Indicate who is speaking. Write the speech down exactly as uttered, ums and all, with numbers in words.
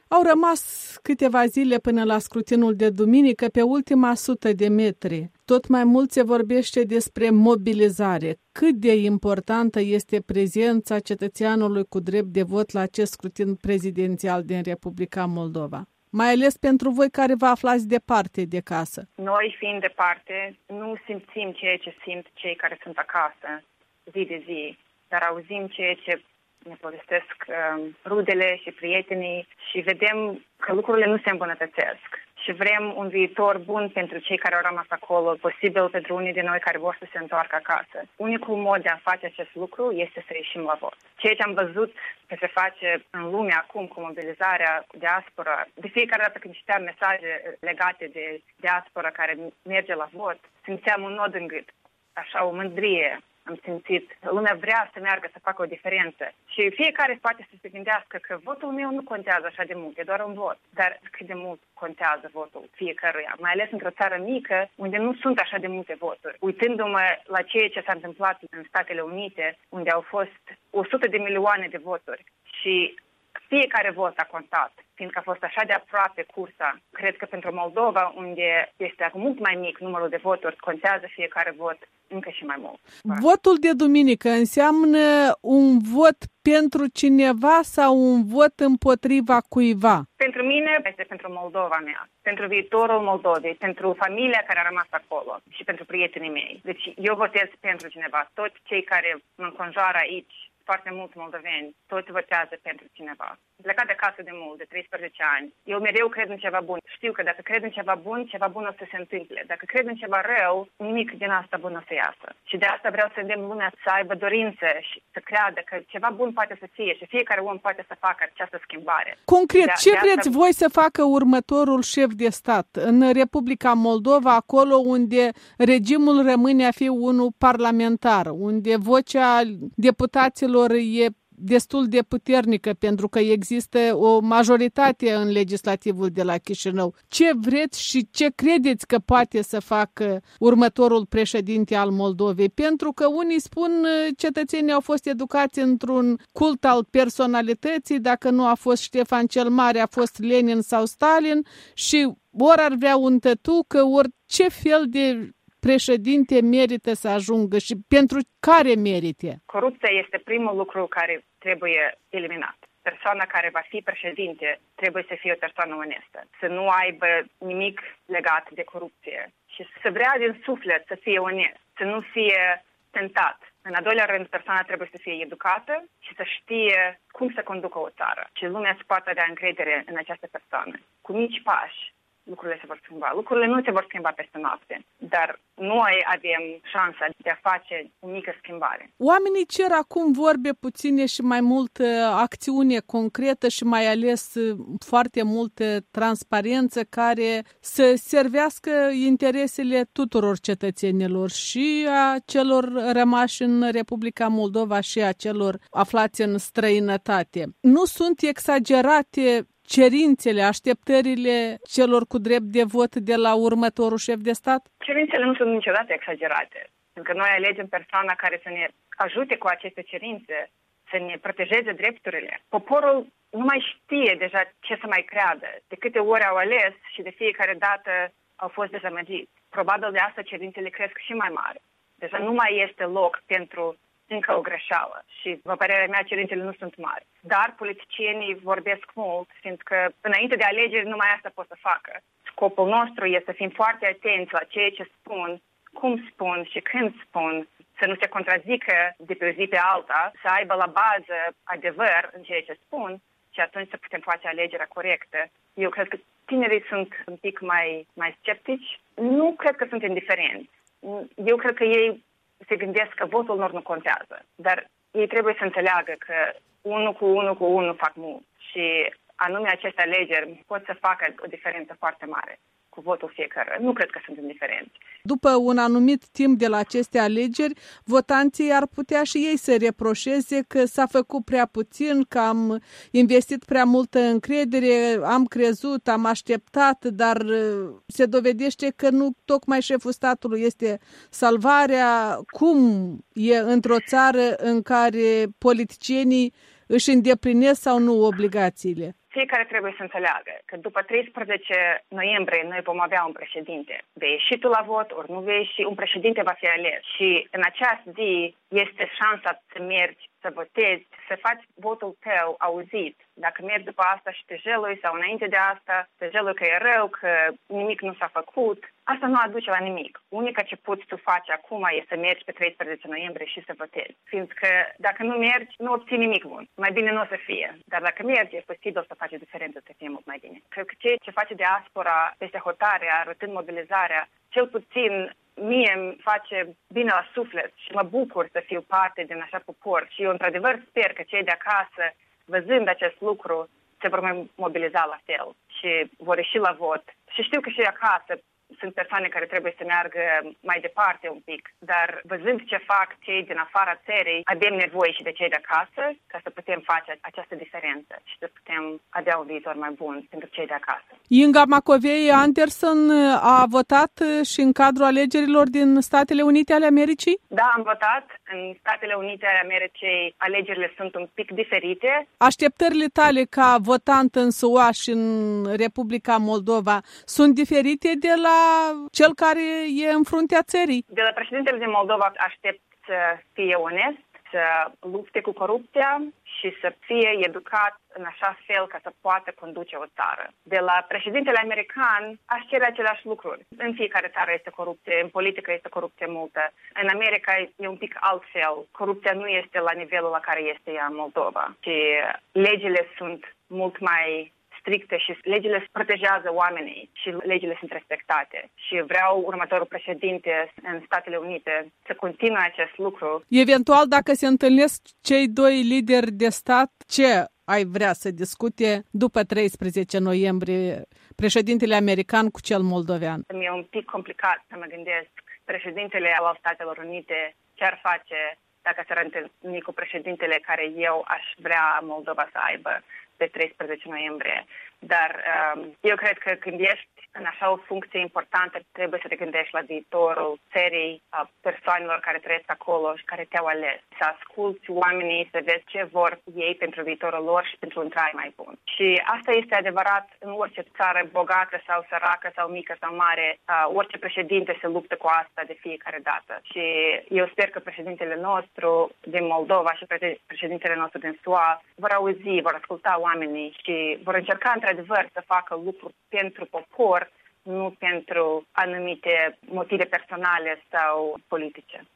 Speaker 1: Au rămas câteva zile până la scrutinul de duminică pe ultima sută de metri. Tot mai mult se vorbește despre mobilizare. Cât de importantă este prezența cetățeanului cu drept de vot la acest scrutin prezidențial din Republica Moldova? Mai ales pentru voi care vă aflați departe de casă.
Speaker 2: Noi, fiind departe, nu simțim ceea ce simt cei care sunt acasă zi de zi, dar auzim ceea ce ne povestesc uh, rudele și prietenii și vedem că lucrurile nu se îmbunătățesc. Și vrem un viitor bun pentru cei care au rămas acolo, posibil pentru unii de noi care vor să se întoarcă acasă. Unicul mod de a face acest lucru este să ieșim la vot. Ceea ce am văzut că se face în lume acum cu mobilizarea, cu diaspora, de fiecare dată când citeam mesaje legate de diaspora care merge la vot, simțeam un nod în gât, așa o mândrie. Am simțit, lumea vrea să meargă, să facă o diferență. Și fiecare poate să se gândească că votul meu nu contează așa de mult, e doar un vot. Dar cât de mult contează votul fiecăruia, mai ales într-o țară mică, unde nu sunt așa de multe voturi. Uitându-mă la ceea ce s-a întâmplat în Statele Unite, unde au fost o sută de milioane de voturi și fiecare vot a contat, fiindcă a fost așa de aproape cursa. Cred că pentru Moldova, unde este acum mult mai mic numărul de voturi, contează fiecare vot încă și mai mult.
Speaker 1: Votul de duminică înseamnă un vot pentru cineva sau un vot împotriva cuiva?
Speaker 2: Pentru mine este pentru Moldova mea, pentru viitorul Moldovei, pentru familia care a rămas acolo și pentru prietenii mei. Deci eu votez pentru cineva. Toți cei care mă înconjoară aici, foarte mulți moldoveni, toți votează pentru cineva. Plecat de acasă de mult, de treisprezece ani. Eu mereu cred în ceva bun. Știu că dacă cred în ceva bun, ceva bun o să se întâmple. Dacă cred în ceva rău, nimic din asta bun o să iasă. Și de asta vreau să îndemn lumea să aibă dorință și să creadă că ceva bun poate să fie și fiecare om poate să facă această schimbare.
Speaker 1: Concret,
Speaker 2: de,
Speaker 1: ce
Speaker 2: de
Speaker 1: vreți
Speaker 2: asta...
Speaker 1: voi să facă următorul șef de stat în Republica Moldova, acolo unde regimul rămâne a fi unul parlamentar, unde vocea deputaților e destul de puternică pentru că există o majoritate în legislativul de la Chișinău. Ce vreți și ce credeți că poate să facă următorul președinte al Moldovei? Pentru că unii spun cetățenii au fost educați într-un cult al personalității, dacă nu a fost Ștefan cel Mare, a fost Lenin sau Stalin și ori ar vrea un tătucă, ori ce fel de președinte merită să ajungă și pentru care merite?
Speaker 2: Corupția este primul lucru care trebuie eliminat. Persoana care va fi președinte trebuie să fie o persoană onestă, să nu aibă nimic legat de corupție și să vrea din suflet să fie onest, să nu fie tentat. În al doilea rând, persoana trebuie să fie educată și să știe cum să conducă o țară și lumea se poate avea încredere în această persoană. Cu mici pași lucrurile se vor schimba. Lucrurile nu se vor schimba peste noapte, dar noi avem șansa de a face o mică schimbare.
Speaker 1: Oamenii cer acum vorbe puține și mai multă acțiune concretă și mai ales foarte multă transparență care să servească interesele tuturor cetățenilor și a celor rămași în Republica Moldova și a celor aflați în străinătate. Nu sunt exagerate cerințele, așteptările celor cu drept de vot de la următorul șef de stat?
Speaker 2: Cerințele nu sunt niciodată exagerate, pentru că noi alegem persoana care să ne ajute cu aceste cerințe, să ne protejeze drepturile. Poporul nu mai știe deja ce să mai creadă, de câte ori au ales și de fiecare dată au fost dezamăgiți. Probabil de asta cerințele cresc și mai mari. Deja nu mai este loc pentru încă o greșeală și, după părerea mea, cerințele nu sunt mari. Dar politicienii vorbesc mult, fiindcă înainte de alegeri numai asta pot să facă. Scopul nostru este să fim foarte atenți la ceea ce spun, cum spun și când spun, să nu se contrazică de pe o zi pe alta, să aibă la bază adevăr în ceea ce spun și atunci să putem face alegerea corectă. Eu cred că tinerii sunt un pic mai, mai sceptici. Nu cred că sunt indiferenți. Eu cred că ei se gândesc că votul lor nu contează, dar ei trebuie să înțeleagă că unul cu unul cu unul fac mult și anume aceste alegeri pot să facă o diferență foarte mare cu votul fiecare. Nu cred că sunt indiferenți.
Speaker 1: După un anumit timp de la aceste alegeri, votanții ar putea și ei să reproșeze că s-a făcut prea puțin, că am investit prea multă încredere, am crezut, am așteptat, dar se dovedește că nu tocmai șeful statului este salvarea. Cum e într-o țară în care politicienii își îndeplinesc sau nu obligațiile?
Speaker 2: fiecare trebuie să înțeleagă că după treisprezece noiembrie noi vom avea un președinte. Vei ieși tu la vot, ori nu vei ieși, un președinte va fi ales. Și în această zi este șansa să mergi, să votezi, să faci votul tău auzit. Dacă mergi după asta și te jelui sau înainte de asta, te jelui că e rău, că nimic nu s-a făcut, asta nu aduce la nimic. Unica ce poți tu face acum e să mergi pe treisprezece noiembrie și să votezi. Fiindcă dacă nu mergi, nu obții nimic bun. Mai bine nu o să fie. Dar dacă mergi, e posibil să faci o diferență, să fie mult mai bine. Cred că ceea ce face diaspora peste hotare, arătând mobilizarea, cel puțin mie îmi face bine la suflet și mă bucur să fiu parte din așa popor. Și eu într-adevăr sper că cei de acasă, văzând acest lucru, se vor mai mobiliza la fel și vor ieși la vot. Și știu că și acasă sunt persoane care trebuie să meargă mai departe un pic, dar văzând ce fac cei din afara țării, avem nevoie și de cei de acasă ca să putem face această diferență și să putem avea un viitor mai bun pentru cei de acasă.
Speaker 1: Inga Macovei Anderson a votat și în cadrul alegerilor din Statele Unite ale Americii?
Speaker 2: Da, am votat. În Statele Unite ale Americii alegerile sunt un pic diferite.
Speaker 1: Așteptările tale ca votant în S U A și în Republica Moldova sunt diferite de la cel care e în fruntea țării?
Speaker 2: De la președintele din Moldova aștept să fie onest, să lupte cu corupția și să fie educat în așa fel ca să poată conduce o țară. De la președintele american aș cere aceleași lucruri. În fiecare țară este corupție, în politică este corupție multă. În America e un pic altfel. Corupția nu este la nivelul la care este ea în Moldova. Și legile sunt mult mai stricte și legile protejează oamenii și legile sunt respectate. Și vreau următorul președinte în Statele Unite să continue acest lucru.
Speaker 1: Eventual, dacă se întâlnesc cei doi lideri de stat, ce ai vrea să discute după treisprezece noiembrie președintele american cu cel moldovean?
Speaker 2: Mi-e un pic complicat să mă gândesc președintele al Statelor Unite ce ar face dacă s-ar întâlni cu președintele care eu aș vrea Moldova să aibă pe treisprezece noiembrie. Dar um, eu cred că când ești în așa o funcție importantă, trebuie să te gândești la viitorul țării, a persoanelor care trăiesc acolo și care te-au ales. Să asculți oamenii, să vezi ce vor ei pentru viitorul lor și pentru un trai mai bun. Și asta este adevărat în orice țară, bogată sau săracă sau mică sau mare. Uh, orice președinte se luptă cu asta de fiecare dată. Și eu sper că președintele nostru din Moldova și președintele nostru din S U A vor auzi, vor asculta oamenii și vor încerca într-adevăr să facă lucruri pentru popor, nu pentru anumite motive personale sau politice.